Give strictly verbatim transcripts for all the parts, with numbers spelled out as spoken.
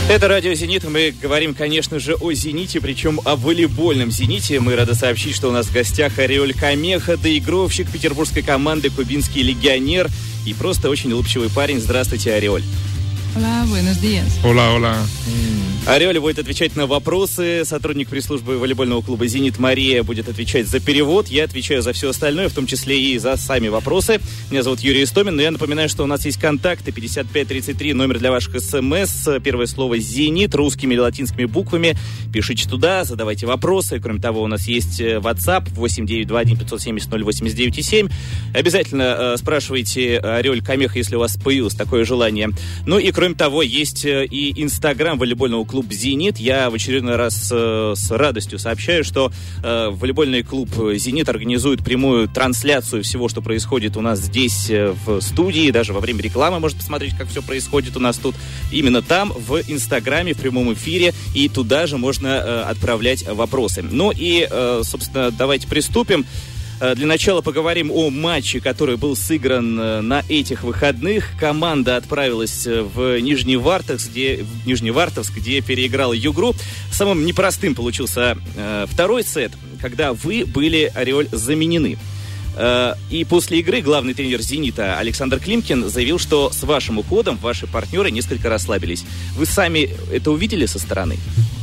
Это радио «Зенит». Мы говорим, конечно же, о «Зените», причем о волейбольном «Зените». Мы рады сообщить, что у нас в гостях Ариоль Камеха, доигровщик петербургской команды, кубинский легионер и просто очень улыбчивый парень. Здравствуйте, Ариоль. Hola, buenos días. Hola, hola. Ариоль будет отвечать на вопросы. Сотрудник пресс-службы волейбольного клуба «Зенит» Мария будет отвечать за перевод. Я отвечаю за все остальное, в том числе и за сами вопросы. Меня зовут Юрий Истомин, но я напоминаю, что у нас есть контакты пятьдесят пять тридцать три, номер для ваших смс. Первое слово «Зенит» русскими или латинскими буквами. Пишите туда, задавайте вопросы. Кроме того, у нас есть WhatsApp восемь девять два один пятьсот семьдесят ноль восемьдесят девять семь. Обязательно э, спрашивайте Ариоль Камеха, если у вас появилось такое желание. Ну и кроме того, есть и Инстаграм волейбольного клуба «Зенит». Я в очередной раз э, с радостью сообщаю, что э, волейбольный клуб «Зенит» организует прямую трансляцию всего, что происходит у нас здесь э, в студии. Даже во время рекламы можно посмотреть, как все происходит у нас тут. Именно там, в Инстаграме, в прямом эфире. И туда же можно э, отправлять вопросы. Ну и, э, собственно, давайте приступим. Для начала поговорим о матче, который был сыгран на этих выходных. Команда отправилась в Нижневартовск, где, в Нижневартовск, где переиграла Югру. Самым непростым получился э, второй сет, когда вы были, Ариоль, заменены. Э, и после игры главный тренер «Зенита» Александр Климкин заявил, что с вашим уходом ваши партнеры несколько расслабились. Вы сами это увидели со стороны?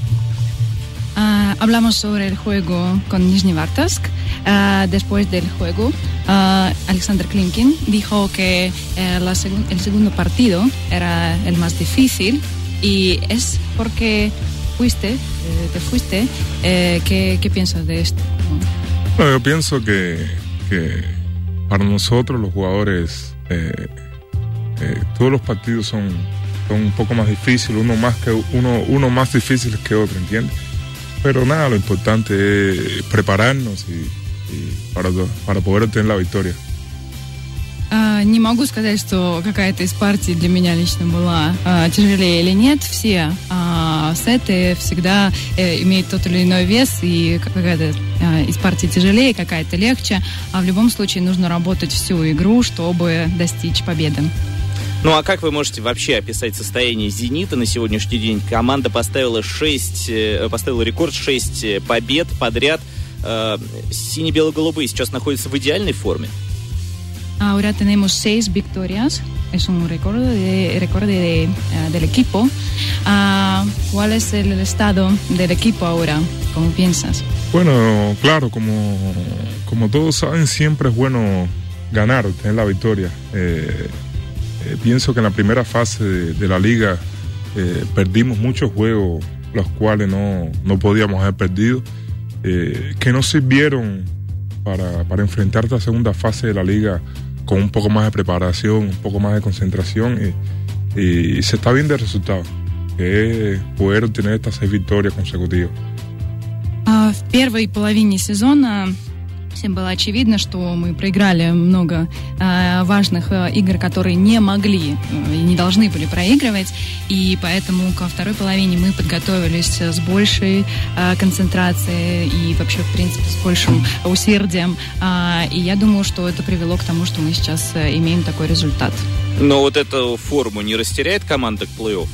Uh, hablamos sobre el juego con Nizhnevartovsk. Uh, después del juego, uh, Alexander Klimkin dijo que uh, la seg- el segundo partido era el más difícil y es porque fuiste, eh, te fuiste. Eh, ¿qué, ¿Qué piensas de esto? No, yo pienso que, que para nosotros los jugadores eh, eh, todos los partidos son, son un poco más difíciles, uno más que uno, uno más difíciles que otro, ¿entiendes? Pero nada, lo importante es prepararnos y, y para, para poder obtener la victoria. Uh, не могу сказать, что какая-то из партий для меня лично была uh, тяжелее или нет. Все uh, сеты всегда uh, имеют тот или иной вес, и какая-то uh, из партий тяжелее, какая-то легче. А в любом случае нужно работать всю игру, чтобы достичь победы. Ну а как вы можете вообще описать состояние «Зенита» на сегодняшний день? Команда поставила, шесть, поставила рекорд, шесть побед подряд. Сине-бело-голубые сейчас находятся в идеальной форме. Ahora tenemos seis victorias. Es un récord de, récord de, de, del equipo. Uh, ¿Cuál es el estado del equipo ahora? ¿Cómo piensas? Bueno, claro, como, como todos saben, siempre es bueno ganar, tener la victoria. Eh, Eh, pienso que en la primera fase de, de la liga eh, perdimos muchos juegos, los cuales no, no podíamos haber perdido, eh, que nos sirvieron para, para enfrentar la segunda fase de la liga con un poco más de preparación, un poco más de concentración, y, y se está viendo el resultado, que es poder obtener estas seis victorias consecutivas. Uh, в первой половине сезона всем было очевидно, что мы проиграли много э, важных э, игр, которые не могли э, и не должны были проигрывать, и поэтому ко второй половине мы подготовились с большей э, концентрацией и вообще, в принципе, с большим усердием, э, и я думаю, что это привело к тому, что мы сейчас э, имеем такой результат. Но вот эту форму не растеряет команда к плей-офф?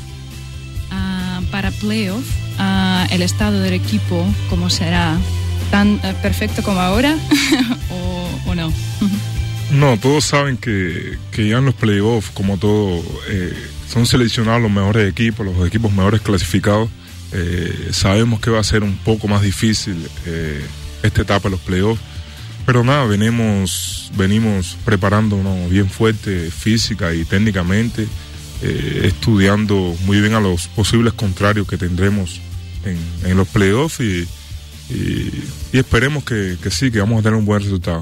Uh, para play-off, uh, el estado del equipo, ¿cómo será? ¿Tan uh, perfecto como ahora o, o no? No, todos saben que, que ya en los playoffs, como todo, eh, son seleccionados los mejores equipos, los equipos mejores clasificados. Eh, sabemos que va a ser un poco más difícil eh, esta etapa de los playoffs, pero nada, venimos, venimos preparándonos bien fuerte física y técnicamente, eh, estudiando muy bien a los posibles contrarios que tendremos en, en los playoffs y Y, y esperemos que, que sí, que vamos a tener un buen resultado.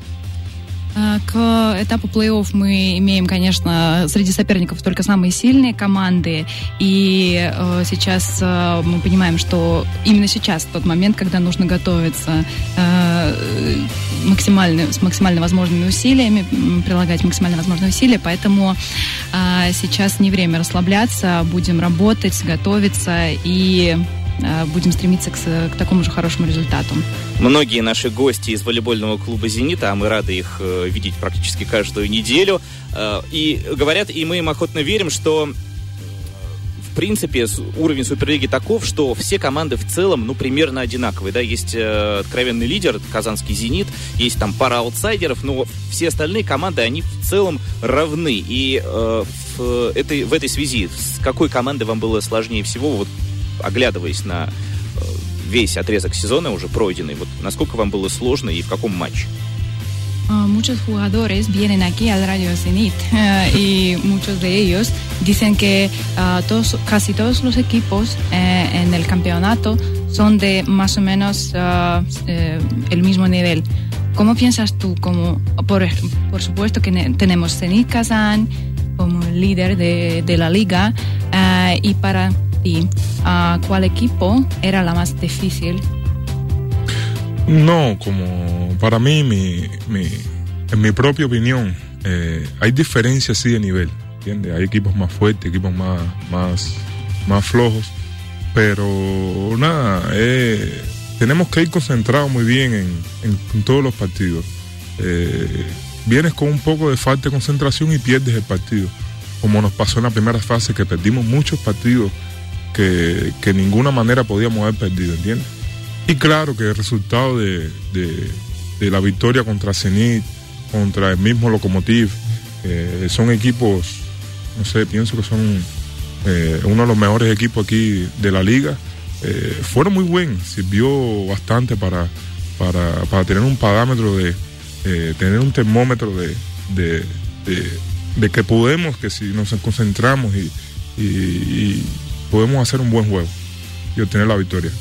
К этапу плей-офф мы имеем, конечно, среди соперников только самые сильные команды, и э, сейчас э, мы понимаем, что именно сейчас тот момент, когда нужно готовиться э, максимально, с максимально возможными усилиями, прилагать максимально возможные усилия, поэтому э, сейчас не время расслабляться, будем работать, готовиться и будем стремиться к, к такому же хорошему результату. Многие наши гости из волейбольного клуба «Зенита», а мы рады их э, видеть практически каждую неделю, э, и говорят, и мы им охотно верим, что принципе, уровень Суперлиги таков, что все команды в целом, ну, примерно одинаковые, да, есть э, откровенный лидер, казанский «Зенит», есть там пара аутсайдеров, но все остальные команды, они в целом равны. И э, в, этой, в этой связи с какой командой вам было сложнее всего, вот, оглядываясь на э, весь отрезок сезона уже пройденный, вот, насколько вам было сложно и в каком матче? Uh, muchos jugadores vienen aquí al Radio Zenit uh, y muchos de ellos dicen que uh, todos, casi todos los equipos uh, en el campeonato son de más o menos uh, uh, el mismo nivel. ¿Cómo piensas tú? Como, por, por supuesto que ne- tenemos Zenit Kazán como líder de, de la liga uh, y para ti, uh, ¿cuál equipo era la más difícil? No, como para mí, mi, mi, en mi propia opinión, eh, hay diferencias sí de nivel, ¿entiendes? Hay equipos más fuertes, equipos más, más, más flojos, pero nada, eh, tenemos que ir concentrados muy bien en, en, en todos los partidos. Eh, vienes con un poco de falta de concentración y pierdes el partido, como nos pasó en la primera fase, que perdimos muchos partidos que, que de ninguna manera podíamos haber perdido, ¿entiendes? Y claro que el resultado de, de, de la victoria contra Zenit, contra el mismo Lokomotiv, eh, son equipos, no sé, pienso que son eh, uno de los mejores equipos aquí de la liga. Eh, fueron muy buenos, sirvió bastante para, para, para tener un parámetro, de eh, tener un termómetro de, de, de, de que podemos, que si nos concentramos y, y, y podemos hacer un buen juego y obtener la victoria.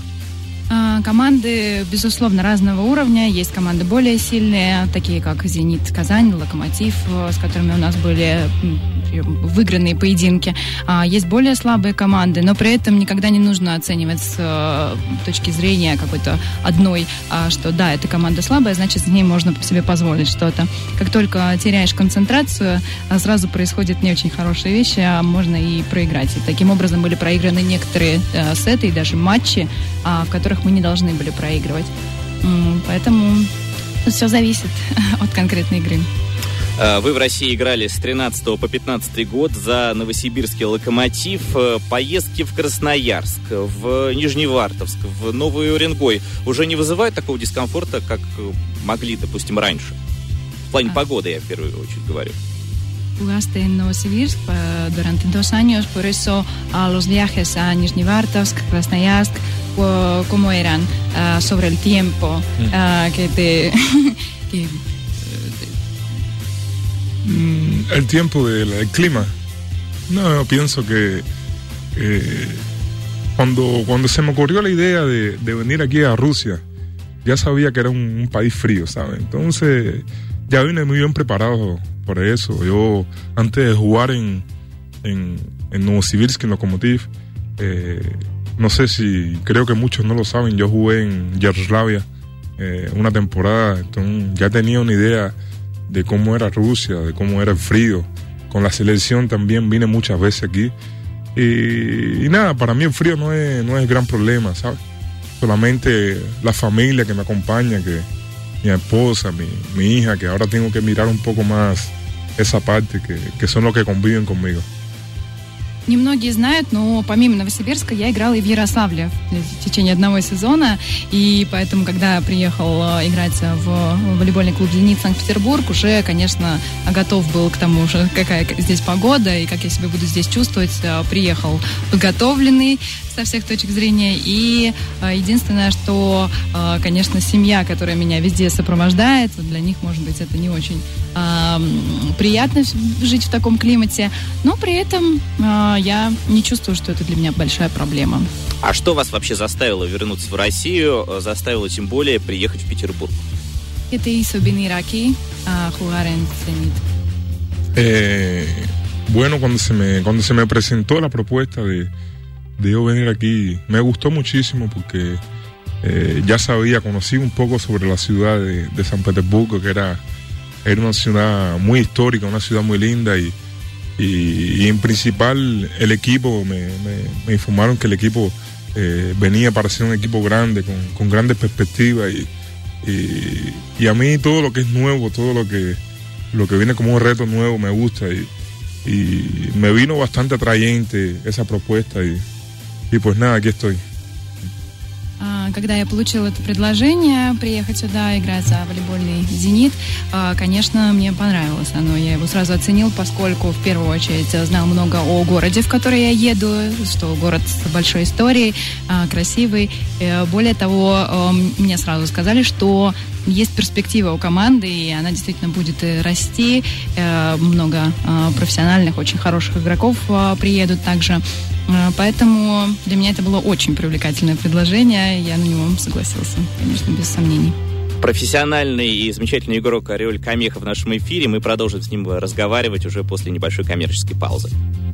Команды, безусловно, разного уровня. Есть команды более сильные, такие как «Зенит», «Казань», «Локомотив», с которыми у нас были выигранные поединки. Есть более слабые команды, но при этом никогда не нужно оценивать с точки зрения какой-то одной, что да, эта команда слабая, значит, с ней можно себе позволить что-то. Как только теряешь концентрацию, сразу происходят не очень хорошие вещи, а можно и проиграть. И таким образом были проиграны некоторые сеты и даже матчи, в которых мы не должны были проигрывать. Поэтому все зависит от конкретной игры. Вы в России играли с тринадцатого по пятнадцатый год за новосибирский «Локомотив». Поездки в Красноярск, в Нижневартовск, в Новый Уренгой уже не вызывают такого дискомфорта, как могли, допустим, раньше? В плане а. погоды, я в первую очередь говорю. Jugaste en Novosibirsk durante dos años, por eso uh, los viajes a Nizhnevartovsk, Krasnoyarsk, uh, ¿cómo eran uh, sobre el tiempo uh, que te... que, Mm, el tiempo del el clima. No, yo pienso que eh, cuando, cuando se me ocurrió la idea de, de venir aquí a Rusia, ya sabía que era un, un país frío, ¿sabes? Entonces ya vine muy bien preparado por eso. Yo, antes de jugar en, en, en Novosibirsk, en Lokomotiv, eh, no sé si, creo que muchos no lo saben, yo jugué en Yugoslavia eh, una temporada, entonces ya tenía una idea de cómo era Rusia, de cómo era el frío. Con la selección también vine muchas veces aquí. Y, y nada, para mí el frío no es, no es gran problema, ¿sabes? Solamente la familia que me acompaña, que mi esposa, mi, mi hija, que ahora tengo que mirar un poco más esa parte, que, que son los que conviven conmigo. Немногие знают, но помимо Новосибирска я играла и в Ярославле в течение одного сезона, и поэтому, когда приехал играть в волейбольный клуб «Зенит» Санкт-Петербург, уже, конечно, готов был к тому, что какая здесь погода и как я себя буду здесь чувствовать. Приехал подготовленный со всех точек зрения, и единственное, что, конечно, семья, которая меня везде сопровождает, для них, может быть, это не очень приятно жить в таком климате, но при этом я не чувствую, что это для меня большая проблема. А что вас вообще заставило вернуться в Россию, заставило тем более приехать в Петербург? ¿Qué te hizo venir aquí a jugar en Zenit? Eh, bueno, cuando se me cuando se me presentó la propuesta de, de yo venir aquí, me gustó muchísimo porque eh, ya sabía, conocí un poco sobre la ciudad de, de San Petersburgo, que era, era una ciudad muy histórica, una ciudad muy linda, y, y, y en principal el equipo, me, me, me informaron que el equipo eh, venía para ser un equipo grande, con, con grandes perspectivas, y, y, y a mí todo lo que es nuevo, todo lo que, lo que viene como un reto nuevo me gusta, y, y me vino bastante atrayente esa propuesta y, y pues nada, aquí estoy. Когда я получила это предложение приехать сюда, играть за волейбольный «Зенит», конечно, мне понравилось оно. Я его сразу оценил, поскольку в первую очередь знал много о городе, в который я еду, что город с большой историей, красивый. Более того, мне сразу сказали, что есть перспектива у команды, и она действительно будет расти. Много профессиональных, очень хороших игроков приедут также. Поэтому для меня это было очень привлекательное предложение. Я на него согласился, конечно, без сомнений. Профессиональный и замечательный игрок Ариоль Камеха в нашем эфире. Мы продолжим с ним разговаривать уже после небольшой коммерческой паузы.